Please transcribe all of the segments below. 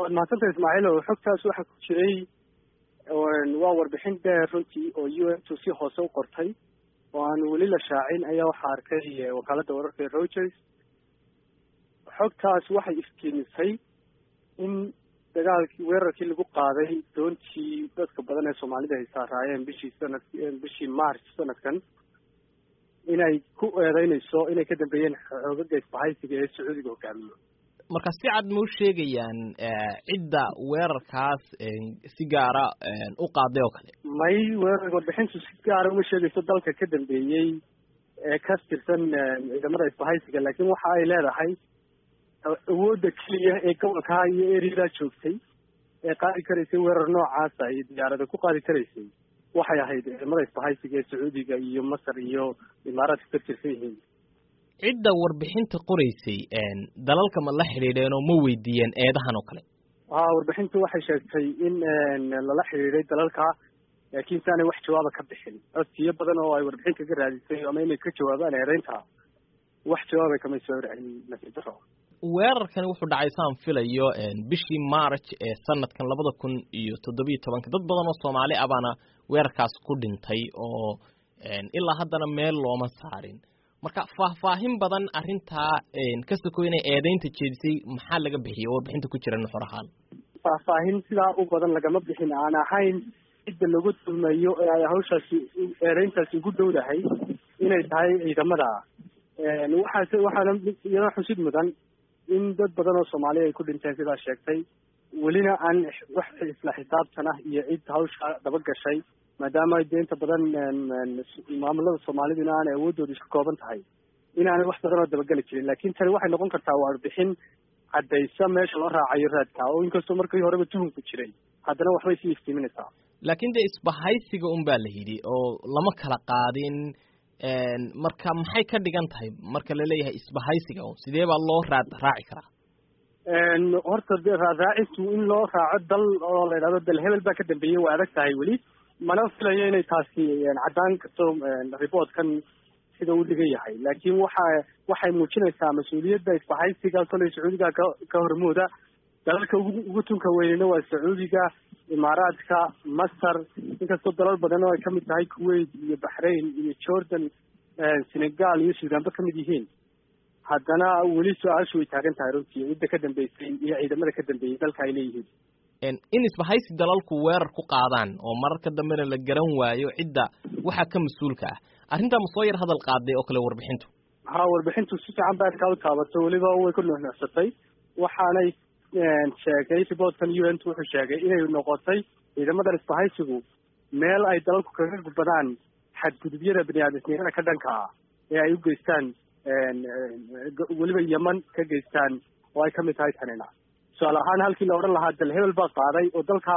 mahadsantahay Ismaaciil oo xogtaas waxa ku jiray waa warbixin dheer runtii oo UN si hoose u qortay oo aan weli la shaacin ayaa waxa arkay wakaaladda wararka Reuters. xogtaas waxay iftiimisay in dagaalkii weerarkii lagu qaaday doontii dadka badan ee Soomaalida ay saarayeen bishii March sanadkan inay ku eedeynayso inay ka dambeeyeen xoogagga isbahaysiga ee Sacuudiga hogaamiyo. marka si cad ma u sheegayaan cidda weerarkaas si gaara u qaaday oo kale may warbixintu si gaara uma sheegayso dalka ka dambeeyey ee ka tirsan ciidamada isbahaysiga, laakiin waxa ay leedahay awoodda keliya ee gobolka iyo eriyada joogtay ee qaadi karaysay weerar noocaas ay diyaarada ku qaadi karaysay waxay ahayd ciidamada isbahaysiga ee Sacuudiga iyo Masar iyo Imaaraadka ka tirsan yihiin. cidda warbixinta qoraysay dalalka ma la xiriireen oo ma weydiiyeen eedahan oo kale? warbixintu waxay sheegtay in lala xiriiray dalalka laakiin aanay wax jawaab ka bixin. codsiyo badan oo ay warbixin kaga raadisay ama inay ka jawaabaan eedaynta wax jawaab kama soo raacin natiijada. weerarkan wuxuu dhacay saan filayo bishii March ee sanadkan 2017 dad badan oo Soomaali ah baana weerarkaas ku dhintay oo ilaa haddana meel looma saarin. marka faahfaahin badan arintaa ka sokoynay eedaynta jeedisay maxaa laga bixiyay warbixinta ku jira nuxur ahaan? faahfaahin sidaa u badan lagama bixin aan ahayn cidda lagu tumayo ee hawshaasi eedayntaasi ugu dhowdahay inay tahay ciidamada. waxaana iyana xusid mudan in dad badan oo Soomaali ay ku dhinteen sidaa sheegtay, welina aan wax isla xisaabtan ah iyo cid hawsha daba gashay maadaama ay deynta badan maamulada Soomaaliduna aan awoodooda isku kooban tahay inaanay wax badan oo dabagali jirin. laakiin tani waxay noqon kartaa warbixin caddaysa meesha loo raacayo raadka oo inkastoo markii horeba tuhunku jiray haddana waxbay sii iftiiminaysaa. laakiin dee isbahaysiga unbaa la yidhi oo lama kala qaadin. marka maxay ka dhigan tahay marka la leeyahay isbahaysiga sidee baa loo raaci karaa? horta raacintu in loo raaco dal oo la yidhahdo dal hebel baa ka dambeeyey waa adag tahay weli mana filayo inay taasi caddaan karto reportkan sida uu dhigan yahay. laakiin waxay muujinaysaa mas-uuliyadda isbahaysiga kolay Sacuudiga ka hormooda. dalalka ugu tunka weynina waa Sacuudiga, Imaaraadka, Masar, inkastoo dalal badan oo ay kamid tahay Kuwait iyo Bahrain iyo Jordan, Senegal iyo Sudan ba kamid yihiin. haddana weli su-aashu way taagan tahay runtii cidda ka dambeysay iyo ciidamada ka dambeeyay dalka ay leeyihiin. in isbahaysi dalalku weerar ku qaadaan oo mararka dambena la garan waayo cidda waxa ka mas'uulka ah arrinta ma soo yar hadal qaaday oo kale warbixintu? warbixintu si fiican baa ka taabatay, weliba way ku nuuxnuuxsatay. waxaanay sheegay reportkan UN wuxuu sheegay inay noqotay ciidamada isbahaysigu meel ay dalalku kaga gudbadaan xadgudubyada bini'aadamnimada ka dhanka ah ee ay u geystaan weliba Yemen ka geystaan oo ay kamid tahay tanina. su'aal ahaan halkii la odhan lahaa dal hebel baa qaaday oo dalkaa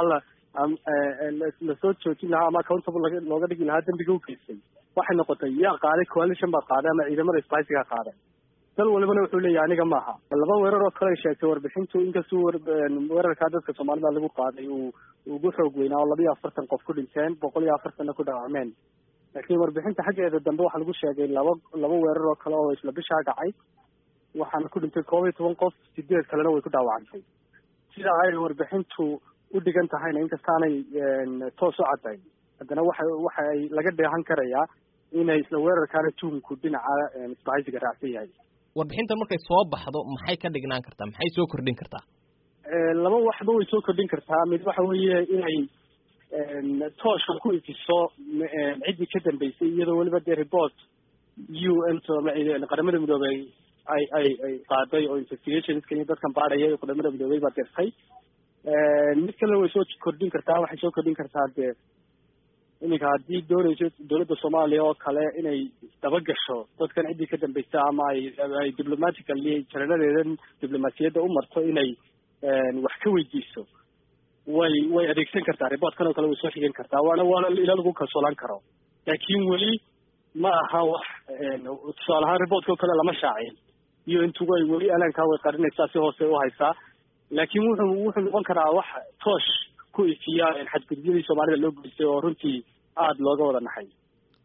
la soo joojin lahaa ama accountable looga dhigi lahaa dambiga u geystay, waxay noqotay yaa qaaday coalition baa qaaday ama ciidamada isbahaysiga qaaday. dal walibana wuxuu leeyahay aniga maaha. laba weerar oo kale ay sheegtay warbixintu inkastoo weerarka dadka Soomaalida lagu qaaday uu ugu xoog weynaa oo 42 qof ku dhinteen 140 ku dhaawacmeen. laakiin warbixinta xaggeeda dambe waxa lagu sheegay laba weerar oo kale oo isla bisha dhacay waxaana ku dhintay 12 qof 8 kalena way ku dhaawacantay. sida ay warbixintu u dhigan tahayna inkastaanay toos u caddayn haddana waxa ay laga dheehan karayaa inay isla weerarkaana tuhunku dhinaca isbahaysiga raacsan yahay. warbixintan markay soo baxdo maxay ka dhignaan kartaa, maxay soo kordhin kartaa? laba waxba way soo kordhin kartaa. mid waxa weeye inay tooshka ku ifiso ciddii ka dambeysay iyadoo weliba dee report UN qaramada midoobay ay qaaday oo investigationska iyo dadkan baadhaya ee qaramada midoobay baa dirtay. mid kale way soo kordhin kartaa. waxay soo kordhin kartaa dee iminka haddii doonayso dowladda Soomaaliya oo kale inay daba gasho dadkan ciddii ka dambaysa ama ay diplomatically jaranadeedan diblomaasiyadda u marto inay wax ka weydiiso way adeegsan kartaa. reportkan oo kale way soo xigan kartaa waana ila lagu kalsoonaan karo. laakiin weli ma aha wax tusaale ahaan reportka oo kale lama shaacin iyo intugu ay weli alaankaa way qarinaysaa si hoose u haysaa. laakiin wuxuu noqon karaa wax toosh ku ifiya xadgudubyadii Soomaalida loo geystay oo runtii aad looga wada naxay.